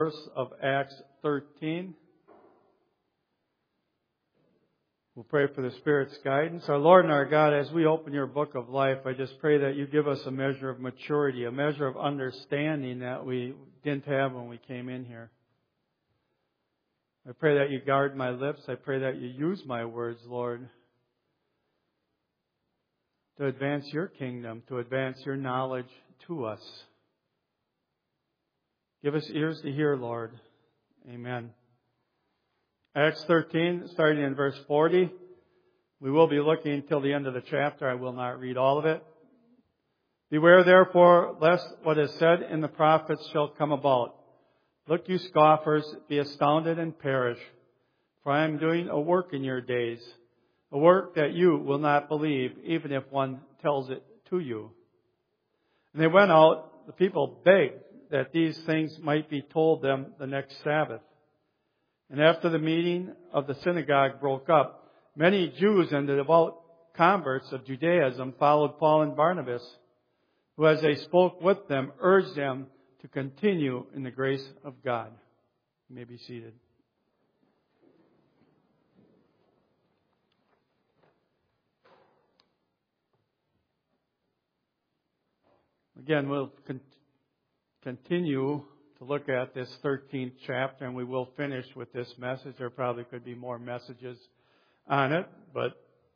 verse of Acts 13. We'll pray for the Spirit's guidance. Our Lord and our God, as we open your book of life, I just pray that you give us a measure of maturity, a measure of understanding that we didn't have when we came in here. I pray that you guard my lips. I pray that you use my words, Lord, to advance your kingdom, to advance your knowledge to us. Give us ears to hear, Lord. Amen. Acts 13, starting in verse 40. We will be looking until the end of the chapter. I will not read all of it. Beware therefore, lest what is said in the prophets shall come about. Look, you scoffers, be astounded and perish. For I am doing a work in your days, a work that you will not believe, even if one tells it to you. And they went out, the people begged that these things might be told them the next Sabbath. And after the meeting of the synagogue broke up, many Jews and the devout converts of Judaism followed Paul and Barnabas, who as they spoke with them, urged them to continue in the grace of God. You may be seated. Again, we'll continue to look at this 13th chapter, and we will finish with this message. There probably could be more messages on it, but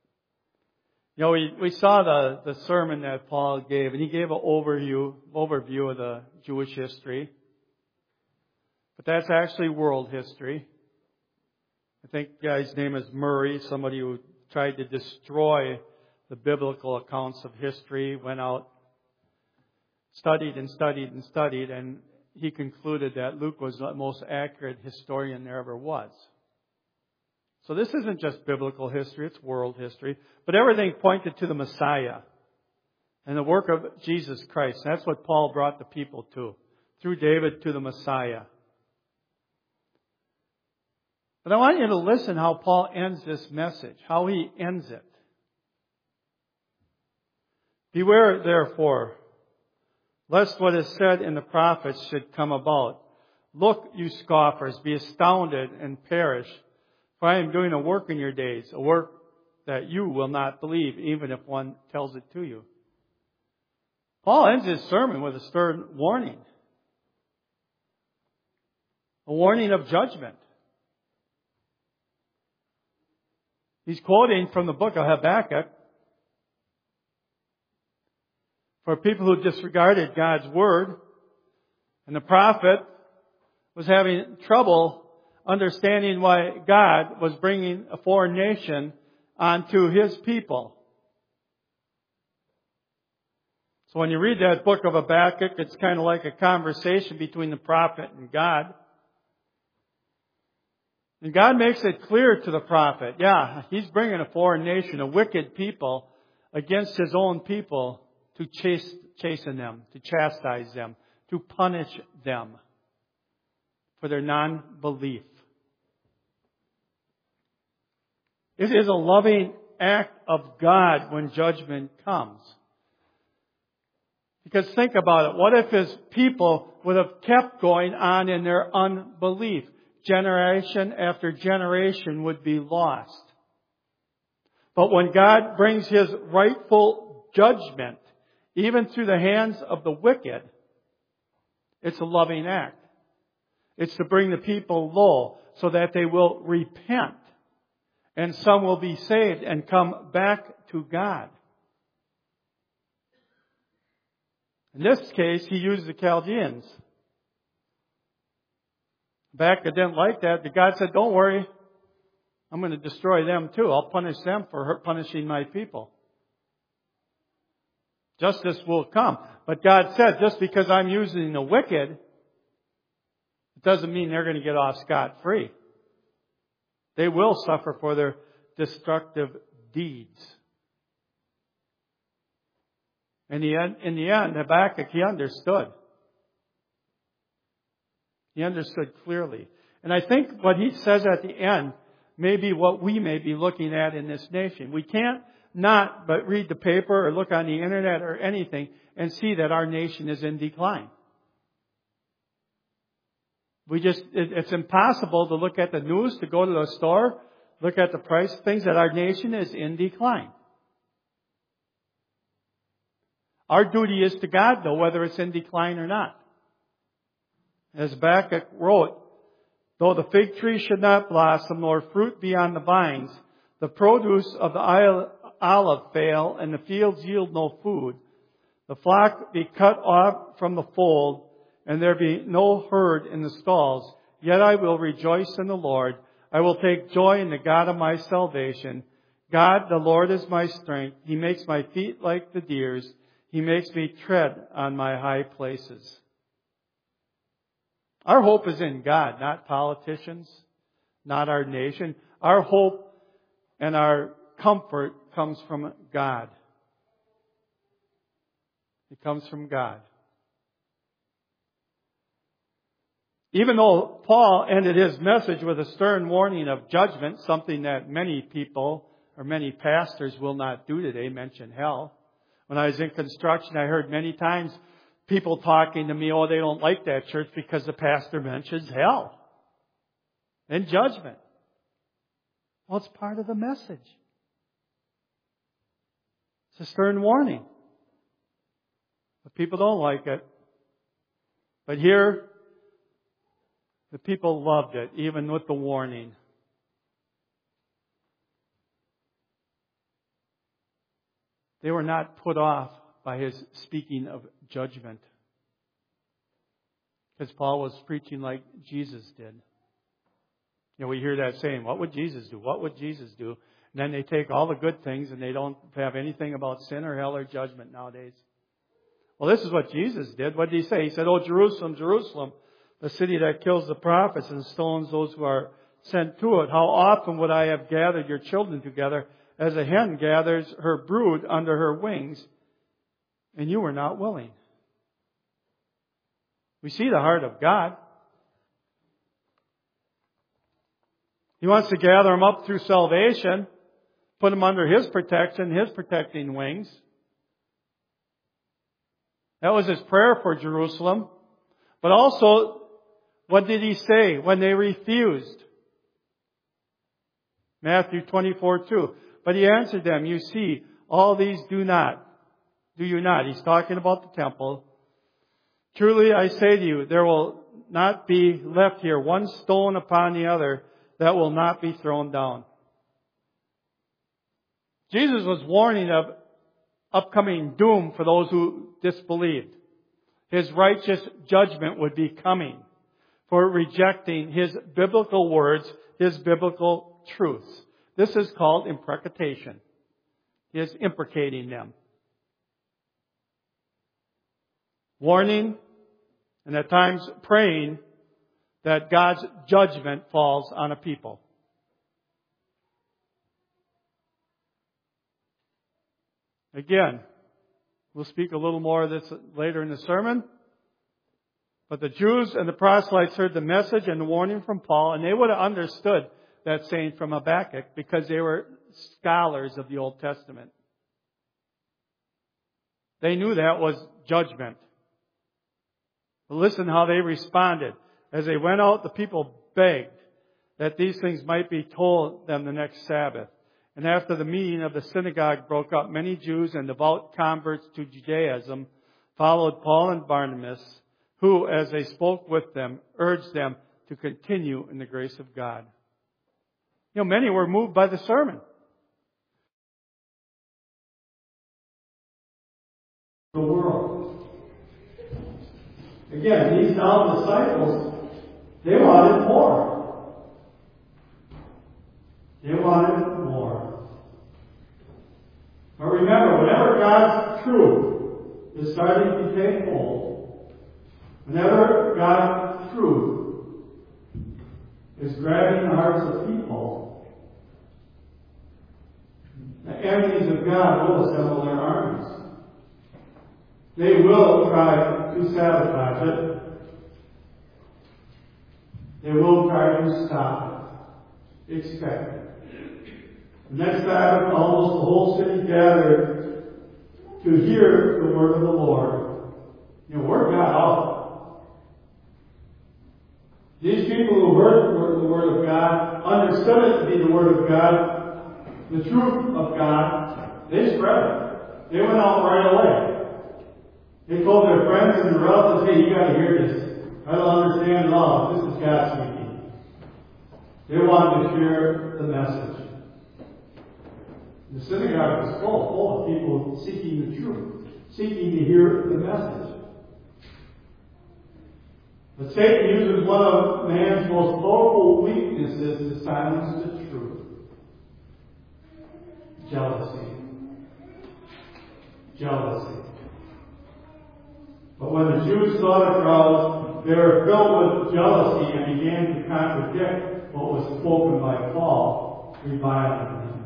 we saw the sermon that Paul gave, and he gave an overview of the Jewish history. But that's actually world history. I think the guy's name is Murray, somebody who tried to destroy the biblical accounts of history, went out, studied, and he concluded that Luke was the most accurate historian there ever was. So this isn't just biblical history, it's world history. But everything pointed to the Messiah and the work of Jesus Christ. That's what Paul brought the people to, through David to the Messiah. But I want you to listen how Paul ends this message, how he ends it. Beware, therefore, lest what is said in the prophets should come about. Look, you scoffers, be astounded and perish. For I am doing a work in your days, a work that you will not believe, even if one tells it to you. Paul ends his sermon with a stern warning. A warning of judgment. He's quoting from the book of Habakkuk. For people who disregarded God's word, and the prophet was having trouble understanding why God was bringing a foreign nation onto His people. So when you read that book of Habakkuk, it's kind of like a conversation between the prophet and God. And God makes it clear to the prophet, He's bringing a foreign nation, a wicked people, against His own people to chasten them, to chastise them, to punish them for their non-belief. It is a loving act of God when judgment comes. Because think about it. What if His people would have kept going on in their unbelief? Generation after generation would be lost. But when God brings His rightful judgment, even through the hands of the wicked, it's a loving act. It's to bring the people low so that they will repent. And some will be saved and come back to God. In this case, he used the Chaldeans. Habakkuk didn't like that. But God said, don't worry. I'm going to destroy them too. I'll punish them for punishing my people. Justice will come. But God said, just because I'm using the wicked, it doesn't mean they're going to get off scot-free. They will suffer for their destructive deeds. In the end, Habakkuk, he understood. He understood clearly. And I think what he says at the end may be what we may be looking at in this nation. We can't not but read the paper or look on the internet or anything and see that our nation is in decline. It's impossible to look at the news, to go to the store, look at the price of things, that our nation is in decline. Our duty is to God, though, whether it's in decline or not. As Habakkuk wrote, though the fig tree should not blossom, nor fruit be on the vines, the produce of the olive fail, and the fields yield no food, the flock be cut off from the fold, and there be no herd in the stalls, yet I will rejoice in the Lord. I will take joy in the God of my salvation. God, the Lord, is my strength. He makes my feet like the deer's. He makes me tread on my high places. Our hope is in God, not politicians, not our nation. Our hope and our comfort comes from God. It comes from God. Even though Paul ended his message with a stern warning of judgment, something that many people or many pastors will not do today, mention hell. When I was in construction, I heard many times people talking to me, oh, they don't like that church because the pastor mentions hell and judgment. Well, it's part of the message. It's a stern warning. But people don't like it. But here, the people loved it, even with the warning. They were not put off by his speaking of judgment. Because Paul was preaching like Jesus did. You know, we hear that saying, what would Jesus do? What would Jesus do? And then they take all the good things and they don't have anything about sin or hell or judgment nowadays. Well, this is what Jesus did. What did he say? He said, oh, Jerusalem, Jerusalem, the city that kills the prophets and stones those who are sent to it. How often would I have gathered your children together as a hen gathers her brood under her wings, and you were not willing. We see the heart of God. He wants to gather them up through salvation, put them under His protection, His protecting wings. That was His prayer for Jerusalem. But also, what did He say when they refused? Matthew 24:2. But He answered them, you see, all these do you not? He's talking about the temple. Truly I say to you, there will not be left here one stone upon the other that will not be thrown down. Jesus was warning of upcoming doom for those who disbelieved. His righteous judgment would be coming for rejecting His biblical words, His biblical truths. This is called imprecation. He is imprecating them. Warning, and at times praying that God's judgment falls on a people. Again, we'll speak a little more of this later in the sermon. But the Jews and the proselytes heard the message and the warning from Paul, and they would have understood that saying from Habakkuk because they were scholars of the Old Testament. They knew that was judgment. But listen how they responded. As they went out, the people begged that these things might be told them the next Sabbath. And after the meeting of the synagogue broke up, many Jews and devout converts to Judaism followed Paul and Barnabas, who, as they spoke with them, urged them to continue in the grace of God. You know, many were moved by the sermon. The world. Again, these now disciples, they wanted more. They wanted more. But remember, whenever God's truth is starting to take hold, whenever God's truth is grabbing the hearts of people, the enemies of God will assemble their armies. They will try to sabotage it. They will try to stop it. Expect it. The next Sabbath, almost the whole city gathered to hear the word of the Lord. You know, word got out. These people who heard the Word of God, understood it to be the Word of God, the truth of God, they spread it. They went out right away. They told their friends and their relatives, hey, you got to hear this. I don't understand it all. This is God speaking. They wanted to share the message. The synagogue was full of people seeking the truth, seeking to hear the message. But Satan uses one of man's most powerful weaknesses to silence the truth. Jealousy. Jealousy. But when the Jews saw the crowds, they were filled with jealousy and began to contradict what was spoken by Paul, reviling him.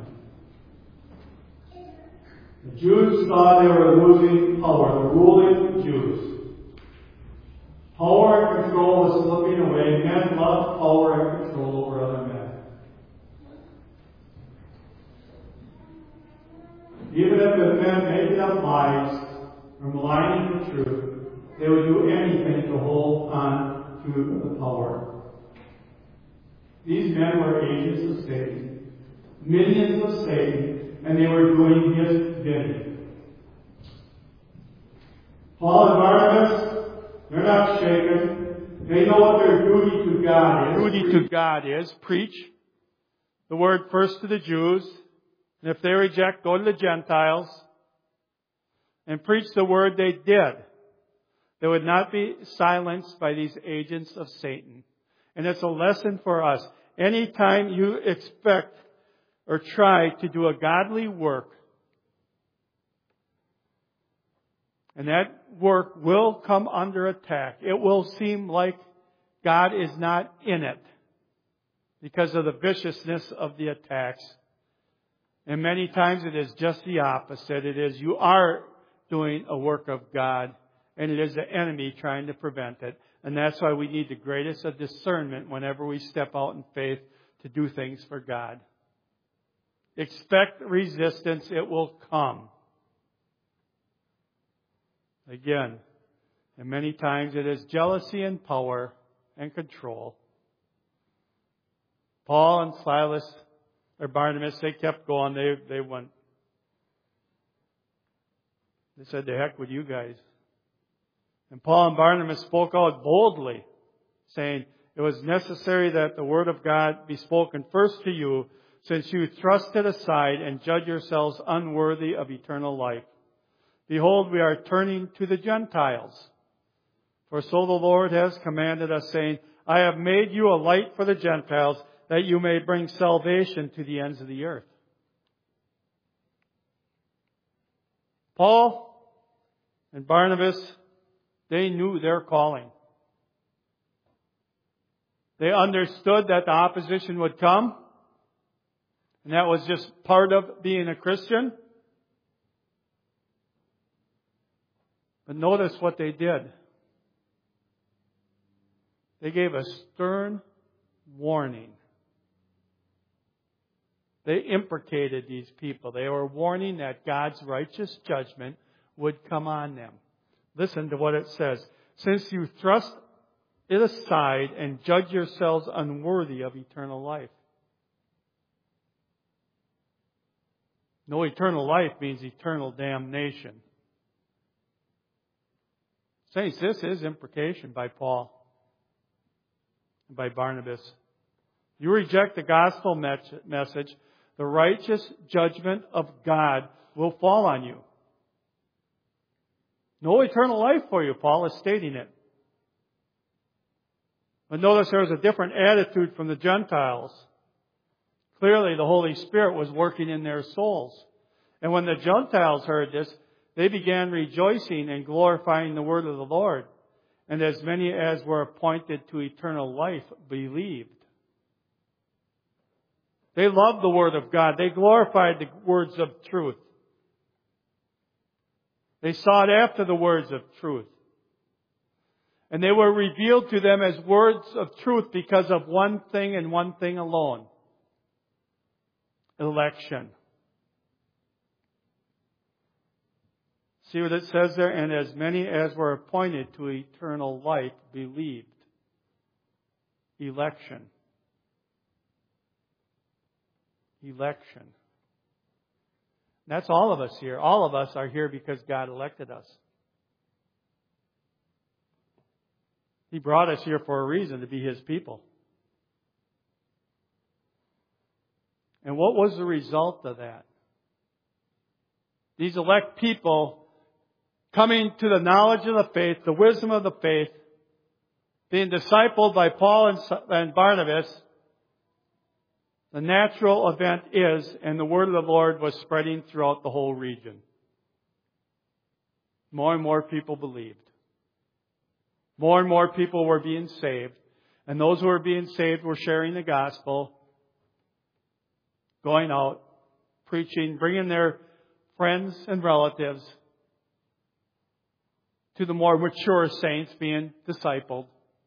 The Jews saw they were losing power, the ruling Jews. Power and control was slipping away. Men loved power and control over other men. Even if the men made up lies or maligning the truth, they would do anything to hold on to the power. These men were agents of Satan, minions of Satan, and they were doing his bidding. Paul and Barnabas, they're not shaken. They know what their duty to God is. Duty to God is preach the word first to the Jews, and if they reject, go to the Gentiles and preach the word they did. They would not be silenced by these agents of Satan. And it's a lesson for us. Anytime you expect or try to do a godly work, and that work will come under attack. It will seem like God is not in it because of the viciousness of the attacks. And many times it is just the opposite. It is you are doing a work of God, and it is the enemy trying to prevent it. And that's why we need the greatest of discernment whenever we step out in faith to do things for God. Expect resistance. It will come. Again, and many times it is jealousy and power and control. Paul and Silas, or Barnabas, they kept going. They went. They said, "The heck with you guys." And Paul and Barnabas spoke out boldly, saying, "It was necessary that the word of God be spoken first to you, since you thrust it aside and judge yourselves unworthy of eternal life. Behold, we are turning to the Gentiles. For so the Lord has commanded us, saying, I have made you a light for the Gentiles, that you may bring salvation to the ends of the earth." Paul and Barnabas, they knew their calling. They understood that the opposition would come, and that was just part of being a Christian. But notice what they did. They gave a stern warning. They imprecated these people. They were warning that God's righteous judgment would come on them. Listen to what it says. "Since you thrust it aside and judge yourselves unworthy of eternal life." No, eternal life means eternal damnation. Saints, this is imprecation by Paul and by Barnabas. You reject the gospel message, the righteous judgment of God will fall on you. No eternal life for you, Paul is stating it. But notice there was a different attitude from the Gentiles. Clearly the Holy Spirit was working in their souls. And when the Gentiles heard this, they began rejoicing and glorifying the word of the Lord. And as many as were appointed to eternal life believed. They loved the word of God. They glorified the words of truth. They sought after the words of truth. And they were revealed to them as words of truth because of one thing and one thing alone. Election. See what it says there? And as many as were appointed to eternal life believed. Election. Election. That's all of us here. All of us are here because God elected us. He brought us here for a reason, to be His people. And what was the result of that? These elect people coming to the knowledge of the faith, the wisdom of the faith, being discipled by Paul and Barnabas, the natural event is, and the word of the Lord was spreading throughout the whole region. More and more people believed. More and more people were being saved. And those who were being saved were sharing the gospel, going out, preaching, bringing their friends and relatives to the more mature saints being discipled.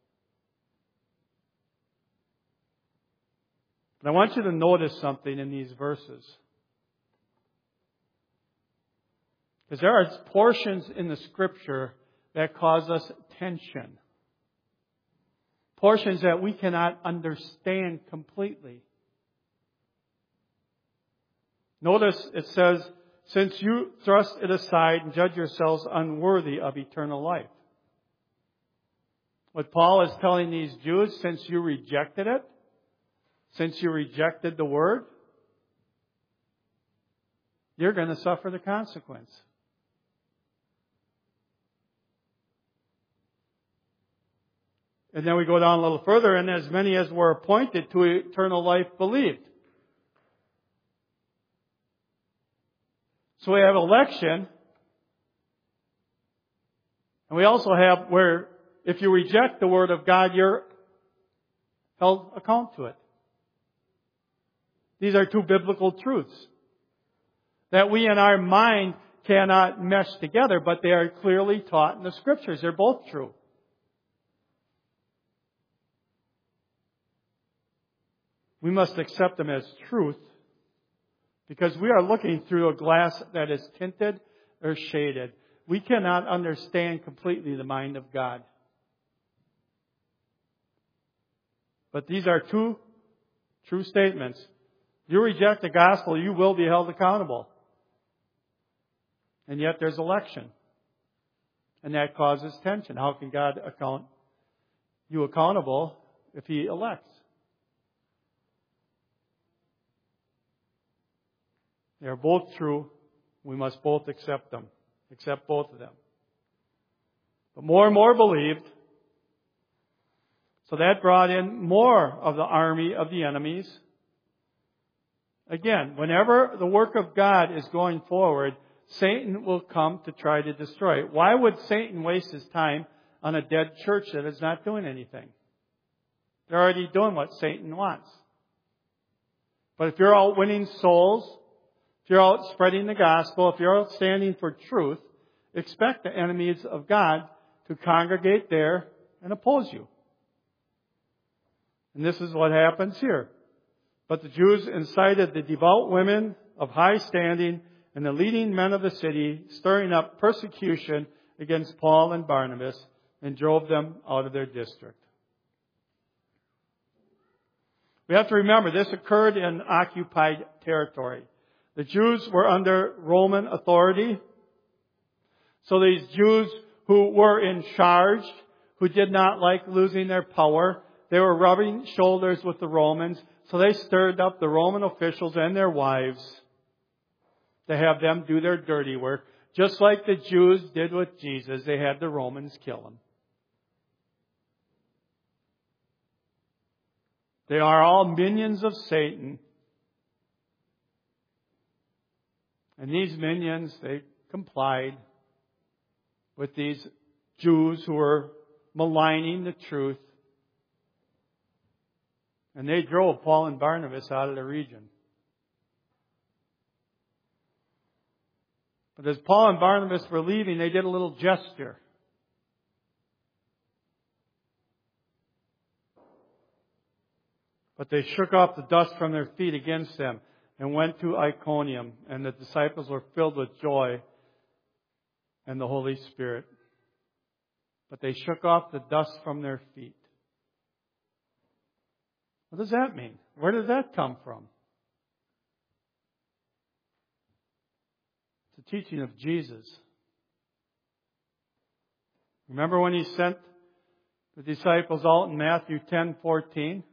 And I want you to notice something in these verses. Because there are portions in the Scripture that cause us tension. Portions that we cannot understand completely. Notice it says, since you thrust it aside and judge yourselves unworthy of eternal life. What Paul is telling these Jews, since you rejected it, since you rejected the Word, you're going to suffer the consequence. And then we go down a little further, and as many as were appointed to eternal life believed. So we have election, and we also have where if you reject the Word of God, you're held account to it. These are two biblical truths that we in our mind cannot mesh together, but they are clearly taught in the Scriptures. They're both true. We must accept them as truth because we are looking through a glass that is tinted or shaded. We cannot understand completely the mind of God. But these are two true statements. You reject the gospel, you will be held accountable. And yet there's election. And that causes tension. How can God account you accountable if He elects? They are both true. We must both accept them. Accept both of them. But more and more believed. So that brought in more of the army of the enemies. Again, whenever the work of God is going forward, Satan will come to try to destroy it. Why would Satan waste his time on a dead church that is not doing anything? They're already doing what Satan wants. But if you're out winning souls, if you're out spreading the gospel, if you're out standing for truth, expect the enemies of God to congregate there and oppose you. And this is what happens here. But the Jews incited the devout women of high standing and the leading men of the city, stirring up persecution against Paul and Barnabas, and drove them out of their district. We have to remember this occurred in occupied territory. The Jews were under Roman authority. So these Jews who were in charge, who did not like losing their power, they were rubbing shoulders with the Romans. So they stirred up the Roman officials and their wives to have them do their dirty work. Just like the Jews did with Jesus, they had the Romans kill him. They are all minions of Satan. And these minions, they complied with these Jews who were maligning the truth. And they drove Paul and Barnabas out of the region. But as Paul and Barnabas were leaving, they did a little gesture. But they shook off the dust from their feet against them and went to Iconium. And the disciples were filled with joy and the Holy Spirit. But they shook off the dust from their feet. What does that mean? Where did that come from? It's the teaching of Jesus. Remember when He sent the disciples out in Matthew 10:14?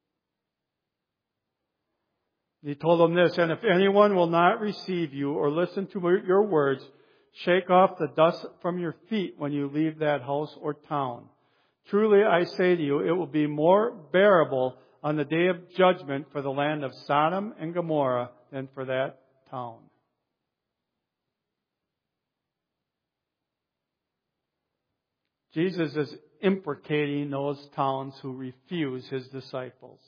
He told them this, "And if anyone will not receive you or listen to your words, shake off the dust from your feet when you leave that house or town. Truly I say to you, it will be more bearable on the day of judgment for the land of Sodom and Gomorrah than for that town." Jesus is imprecating those towns who refuse His disciples.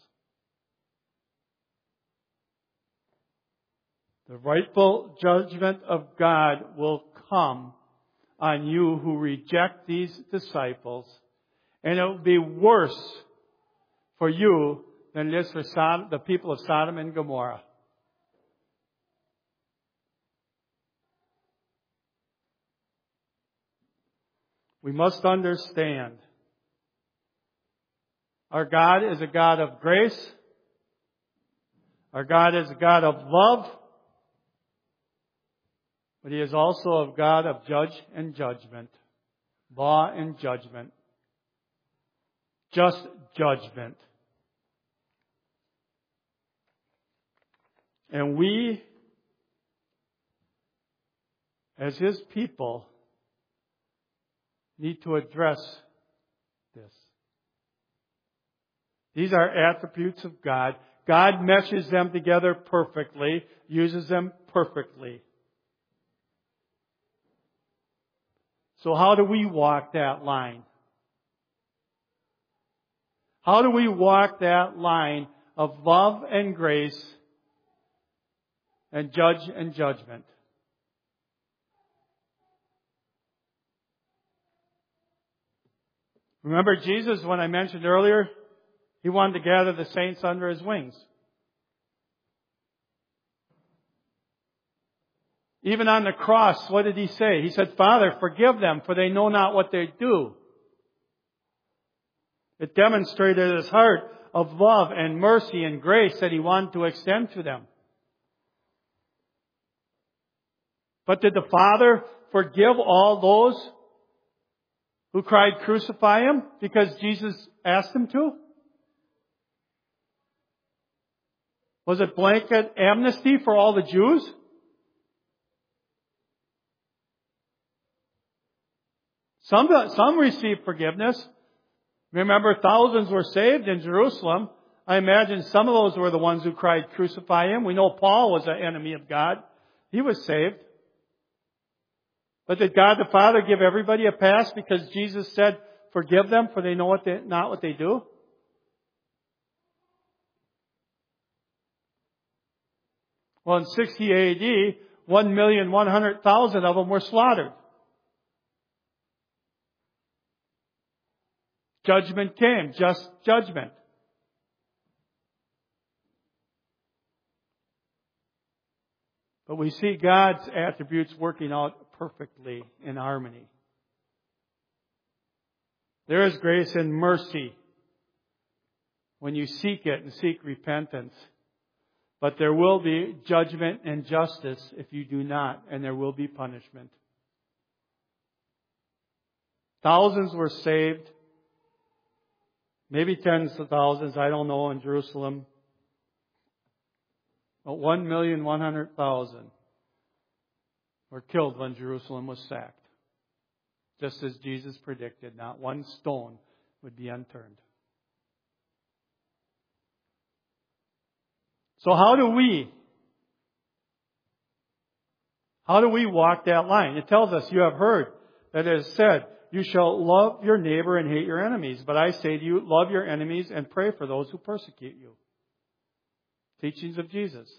The rightful judgment of God will come on you who reject these disciples, and it will be worse for you than it is for the people of Sodom and Gomorrah. We must understand our God is a God of grace. Our God is a God of love. But He is also a God of judge and judgment. Law and judgment. Just judgment. And we, as His people, need to address this. These are attributes of God. God meshes them together perfectly, uses them perfectly. So how do we walk that line? How do we walk that line of love and grace and judge and judgment? Remember Jesus, when I mentioned earlier, He wanted to gather the saints under His wings. Even on the cross, what did He say? He said, "Father, forgive them, for they know not what they do." It demonstrated His heart of love and mercy and grace that He wanted to extend to them. But did the Father forgive all those who cried, "Crucify Him," because Jesus asked Him to? Was it blanket amnesty for all the Jews? Some received forgiveness. Remember, thousands were saved in Jerusalem. I imagine some of those were the ones who cried, "Crucify Him." We know Paul was an enemy of God. He was saved. But did God the Father give everybody a pass because Jesus said, "Forgive them, for they know not what they do"? Well, in 60 AD, 1,100,000 of them were slaughtered. Judgment came, just judgment. But we see God's attributes working out perfectly in harmony. There is grace and mercy when you seek it and seek repentance. But there will be judgment and justice if you do not, and there will be punishment. Thousands were saved. Maybe tens of thousands, I don't know, in Jerusalem. But 1,100,000 were killed when Jerusalem was sacked. Just as Jesus predicted, not one stone would be unturned. So how do we walk that line? It tells us, "You have heard that it is said, you shall love your neighbor and hate your enemies. But I say to you, love your enemies and pray for those who persecute you." Teachings of Jesus.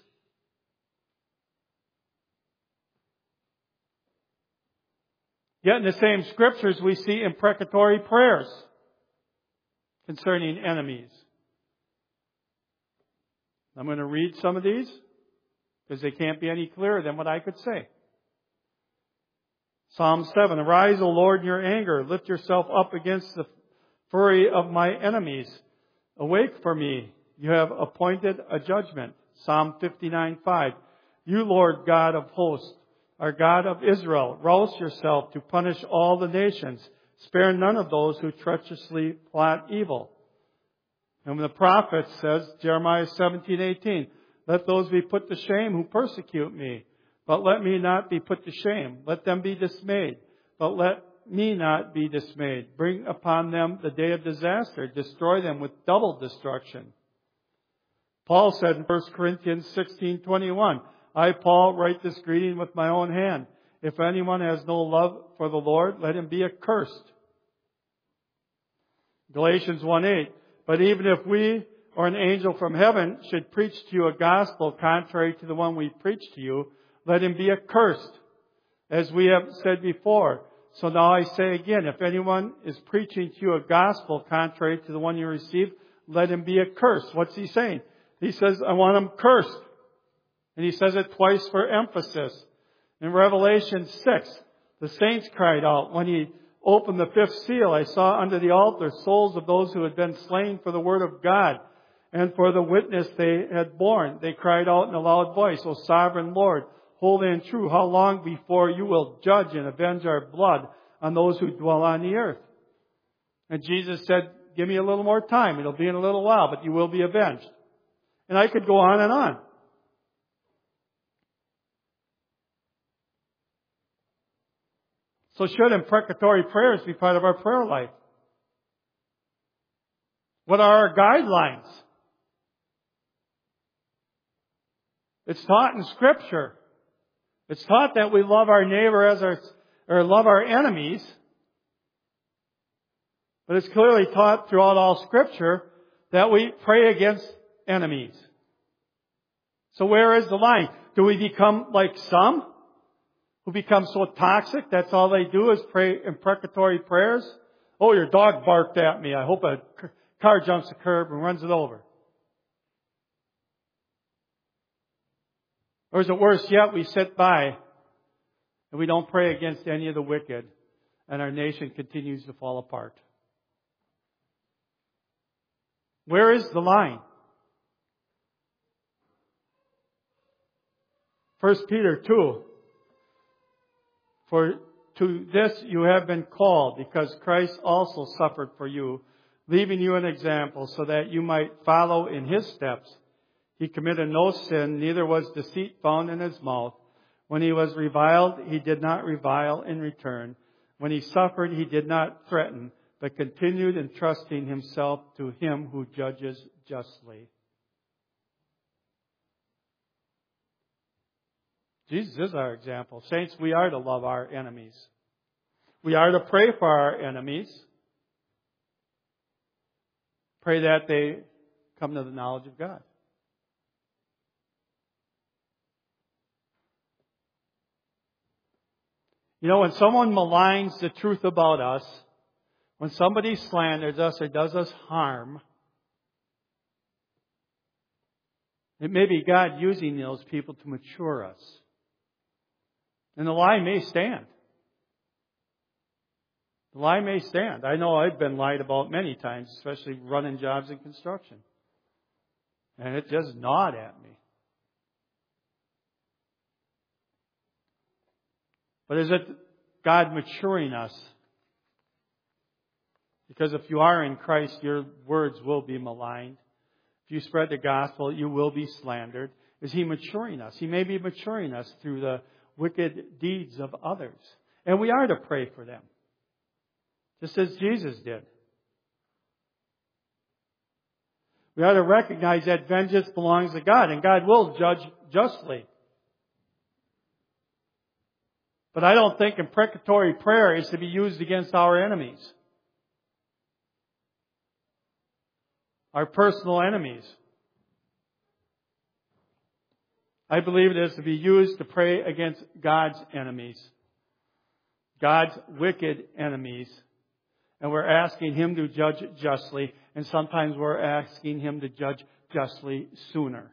Yet in the same scriptures we see imprecatory prayers concerning enemies. I'm going to read some of these because they can't be any clearer than what I could say. Psalm 7, "Arise, O Lord, in your anger. Lift yourself up against the fury of my enemies. Awake for me, You have appointed a judgment. Psalm 59:5. You, Lord God of hosts, are God of Israel. Rouse yourself to punish all the nations. Spare none of those who treacherously plot evil. And the prophet says, Jeremiah 17:18, let those be put to shame who persecute me. But let me not be put to shame. Let them be dismayed. But let me not be dismayed. Bring upon them the day of disaster. Destroy them with double destruction. Paul said in 1 Corinthians 16:21, I, Paul, write this greeting with my own hand. If anyone has no love for the Lord, let him be accursed. Galatians 1:8, but even if we or an angel from heaven should preach to you a gospel contrary to the one we preach to you, let him be accursed. As we have said before, so now I say again, if anyone is preaching to you a gospel contrary to the one you received, let him be accursed. What's he saying? He says, I want him cursed. And he says it twice for emphasis. In Revelation 6, the saints cried out when he opened the fifth seal. I saw under the altar souls of those who had been slain for the word of God and for the witness they had borne. They cried out in a loud voice, O sovereign Lord, holy and true, how long before you will judge and avenge our blood on those who dwell on the earth? And Jesus said, give me a little more time. It'll be in a little while, but you will be avenged. And I could go on and on. So should imprecatory prayers be part of our prayer life? What are our guidelines? It's taught in Scripture. It's taught that we love our neighbor or love our enemies. But it's clearly taught throughout all Scripture that we pray against enemies. So where is the line? Do we become like some who become so toxic that's all they do is pray imprecatory prayers? Oh, your dog barked at me. I hope a car jumps the curb and runs it over. Or is it worse yet, we sit by and we don't pray against any of the wicked and our nation continues to fall apart? Where is the line? 1 Peter 2. For to this you have been called, because Christ also suffered for you, leaving you an example so that you might follow in His steps. He committed no sin, neither was deceit found in His mouth. When He was reviled, He did not revile in return. When He suffered, He did not threaten, but continued entrusting Himself to Him who judges justly. Jesus is our example. Saints, we are to love our enemies. We are to pray for our enemies. Pray that they come to the knowledge of God. You know, when someone maligns the truth about us, when somebody slanders us or does us harm, it may be God using those people to mature us. And the lie may stand. The lie may stand. I know I've been lied about many times, especially running jobs in construction. And it just gnawed at me. But is it God maturing us? Because if you are in Christ, your words will be maligned. If you spread the gospel, you will be slandered. Is He maturing us? He may be maturing us through the wicked deeds of others. And we are to pray for them, just as Jesus did. We are to recognize that vengeance belongs to God, and God will judge justly. But I don't think imprecatory prayer is to be used against our enemies, our personal enemies. I believe it is to be used to pray against God's enemies, God's wicked enemies. And we're asking Him to judge justly, and sometimes we're asking Him to judge justly sooner.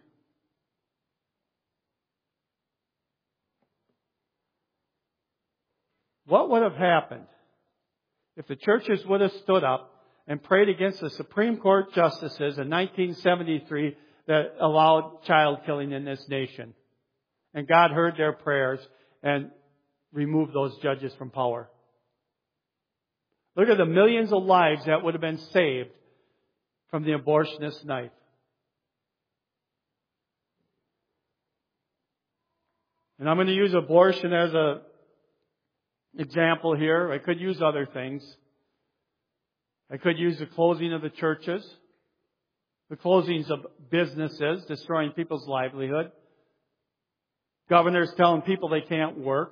What would have happened if the churches would have stood up and prayed against the Supreme Court justices in 1973 that allowed child killing in this nation. And God heard their prayers and removed those judges from power. Look at the millions of lives that would have been saved from the abortionist knife. And I'm going to use abortion as an example here. I could use other things. I could use the closing of the churches, the closings of businesses, destroying people's livelihood, governors telling people they can't work,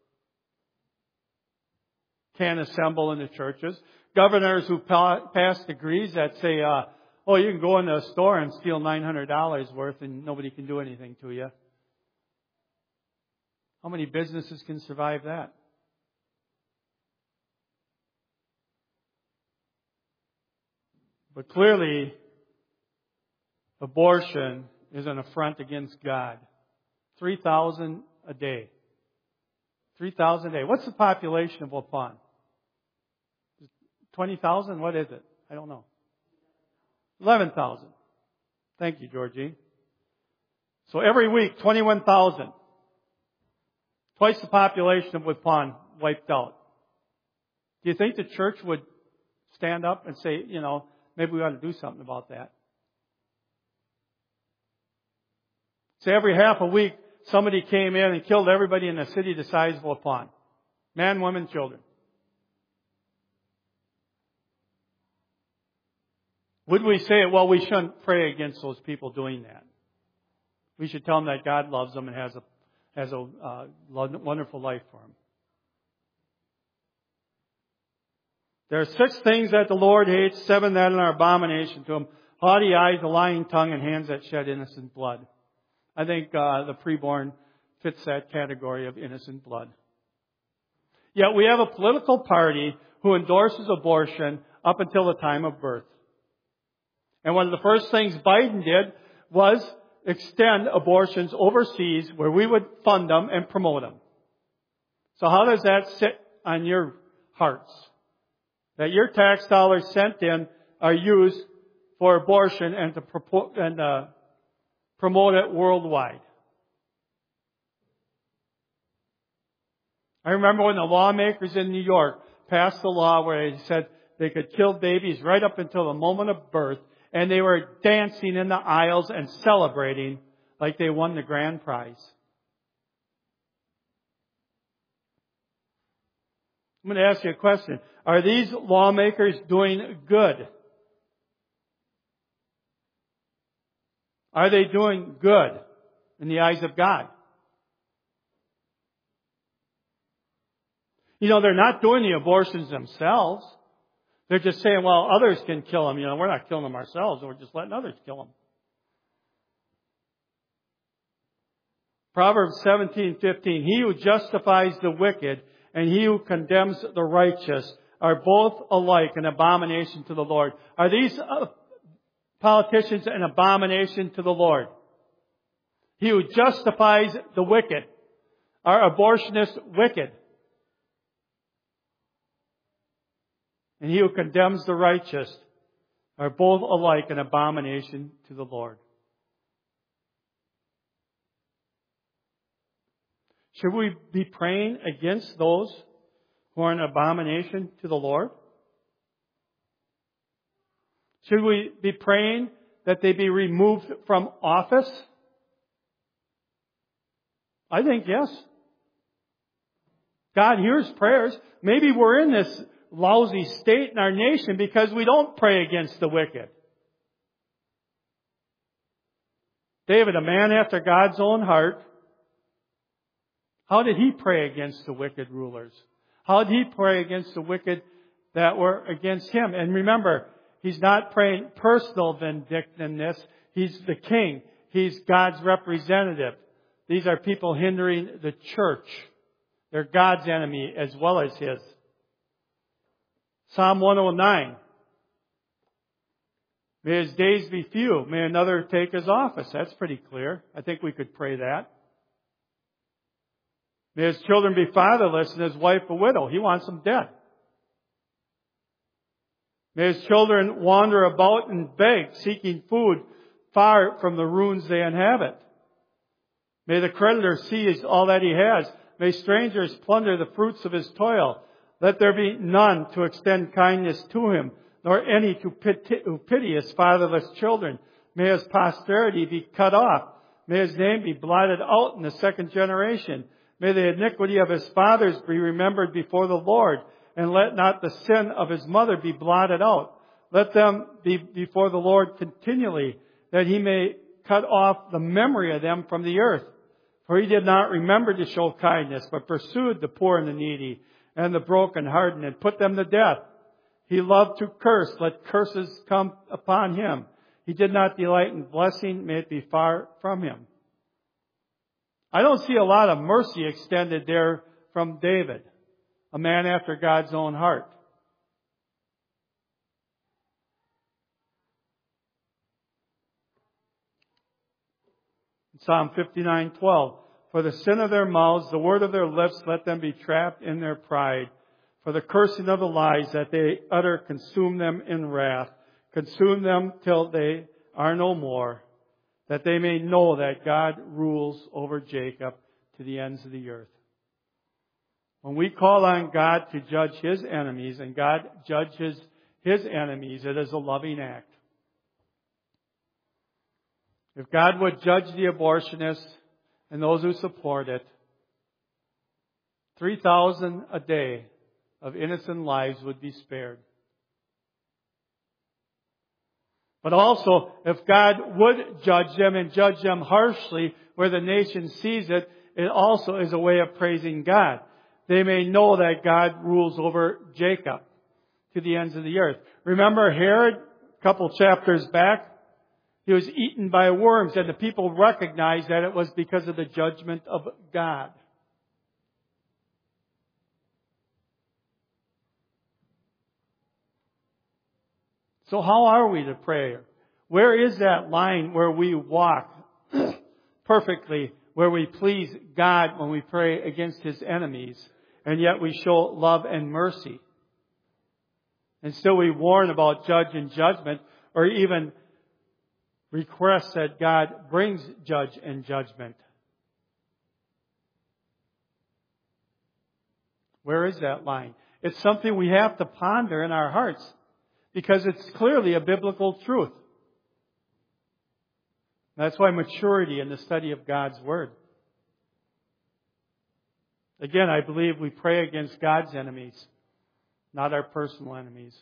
can't assemble in the churches, governors who pass decrees that say, you can go into a store and steal $900 worth and nobody can do anything to you. How many businesses can survive that? But clearly, abortion is an affront against God. 3,000 a day. 3,000 a day. What's the population of Waupun? 20,000? What is it? I don't know. 11,000. Thank you, Georgie. So every week, 21,000. Twice the population of Waupun wiped out. Do you think the church would stand up and say, maybe we ought to do something about that? So every half a week, somebody came in and killed everybody in the city the size of Waupun. Men, women, children. Would we say, we shouldn't pray against those people doing that? We should tell them that God loves them and has a wonderful life for them. There are 6 things that the Lord hates, 7 that are abomination to Him: haughty eyes, a lying tongue, and hands that shed innocent blood. I think the preborn fits that category of innocent blood. Yet we have a political party who endorses abortion up until the time of birth. And one of the first things Biden did was extend abortions overseas where we would fund them and promote them. So how does that sit on your hearts? That your tax dollars sent in are used for abortion and to promote it worldwide. I remember when the lawmakers in New York passed the law where they said they could kill babies right up until the moment of birth, and they were dancing in the aisles and celebrating like they won the grand prize. I'm going to ask you a question. Are these lawmakers doing good? Are they doing good in the eyes of God? They're not doing the abortions themselves. They're just saying, others can kill them. We're not killing them ourselves. We're just letting others kill them. Proverbs 17:15. He who justifies the wicked and he who condemns the righteous are both alike an abomination to the Lord. Are these politicians an abomination to the Lord? He who justifies the wicked. Are abortionists wicked? And he who condemns the righteous are both alike an abomination to the Lord. Should we be praying against those who are an abomination to the Lord? Should we be praying that they be removed from office? I think yes. God hears prayers. Maybe we're in this lousy state in our nation because we don't pray against the wicked. David, a man after God's own heart, how did he pray against the wicked rulers? How did he pray against the wicked that were against him? And remember, he's not praying personal vindictiveness. He's the king. He's God's representative. These are people hindering the church. They're God's enemy as well as his. Psalm 109. May his days be few. May another take his office. That's pretty clear. I think we could pray that. May his children be fatherless and his wife a widow. He wants them dead. May his children wander about and beg, seeking food far from the ruins they inhabit. May the creditor seize all that he has. May strangers plunder the fruits of his toil. Let there be none to extend kindness to him, nor any who pity his fatherless children. May his posterity be cut off. May his name be blotted out in the second generation. May the iniquity of his fathers be remembered before the Lord, and let not the sin of his mother be blotted out. Let them be before the Lord continually, that he may cut off the memory of them from the earth. For he did not remember to show kindness, but pursued the poor and the needy, and the brokenhearted, and put them to death. He loved to curse, let curses come upon him. He did not delight in blessing, may it be far from him. I don't see a lot of mercy extended there from David, a man after God's own heart. Psalm 59:12. For the sin of their mouths, the word of their lips, let them be trapped in their pride. For the cursing of the lies that they utter, consume them in wrath. Consume them till they are no more, that they may know that God rules over Jacob to the ends of the earth. When we call on God to judge his enemies, and God judges his enemies, it is a loving act. If God would judge the abortionists and those who support it, 3,000 a day of innocent lives would be spared. But also, if God would judge them and judge them harshly where the nation sees it, it also is a way of praising God. They may know that God rules over Jacob to the ends of the earth. Remember Herod, a couple chapters back? He was eaten by worms, and the people recognized that it was because of the judgment of God. So how are we to pray? Where is that line where we walk perfectly, where we please God when we pray against his enemies, and yet we show love and mercy? And still we warn about judge and judgment, or even request that God brings judge and judgment. Where is that line? It's something we have to ponder in our hearts, because it's clearly a biblical truth. That's why maturity in the study of God's Word. Again, I believe we pray against God's enemies, not our personal enemies.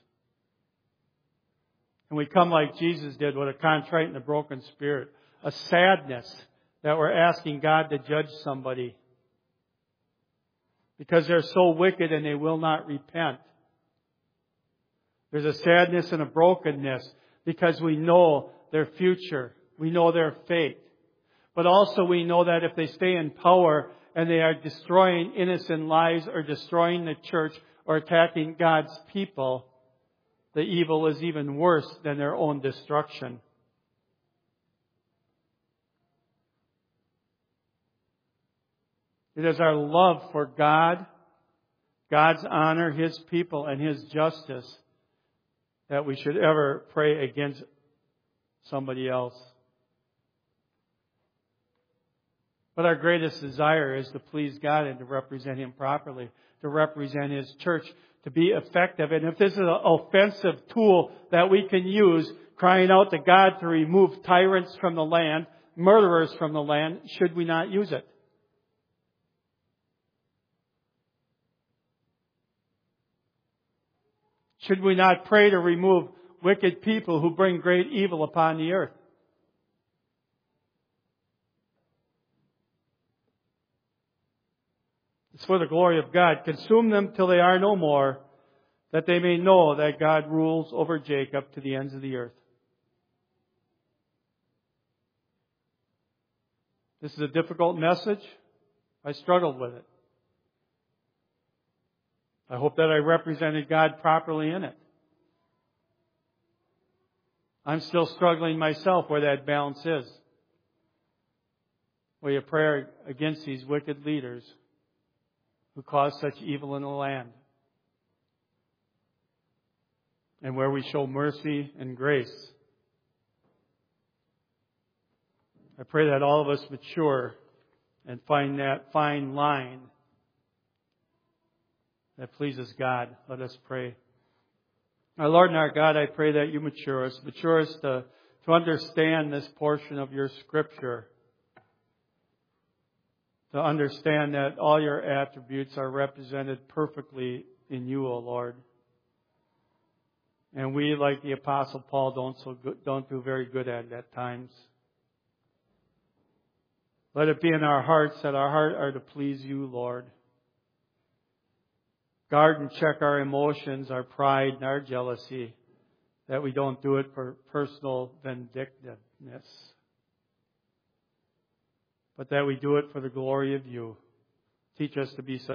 And we come like Jesus did, with a contrite and a broken spirit, a sadness that we're asking God to judge somebody because they're so wicked and they will not repent. There's a sadness and a brokenness because we know their future. We know their fate. But also we know that if they stay in power and they are destroying innocent lives or destroying the church or attacking God's people, the evil is even worse than their own destruction. It is our love for God, God's honor, his people, and his justice that we should ever pray against somebody else. But our greatest desire is to please God and to represent him properly, to represent his church, to be effective. And if this is an offensive tool that we can use, crying out to God to remove tyrants from the land, murderers from the land, should we not use it? Should we not pray to remove wicked people who bring great evil upon the earth? It's for the glory of God. Consume them till they are no more, that they may know that God rules over Jacob to the ends of the earth. This is a difficult message. I struggled with it. I hope that I represented God properly in it. I'm still struggling myself where that balance is. Where you pray against these wicked leaders who cause such evil in the land. and where we show mercy and grace. I pray that all of us mature and find that fine line that pleases God. Let us pray. Our Lord and our God, I pray that you mature us to understand this portion of your Scripture, to understand that all your attributes are represented perfectly in you, O Lord. And we, like the Apostle Paul, don't do very good at it at times. Let it be in our hearts that our heart are to please you, Lord. Guard and check our emotions, our pride, and our jealousy, that we don't do it for personal vindictiveness, but that we do it for the glory of you. Teach us to be such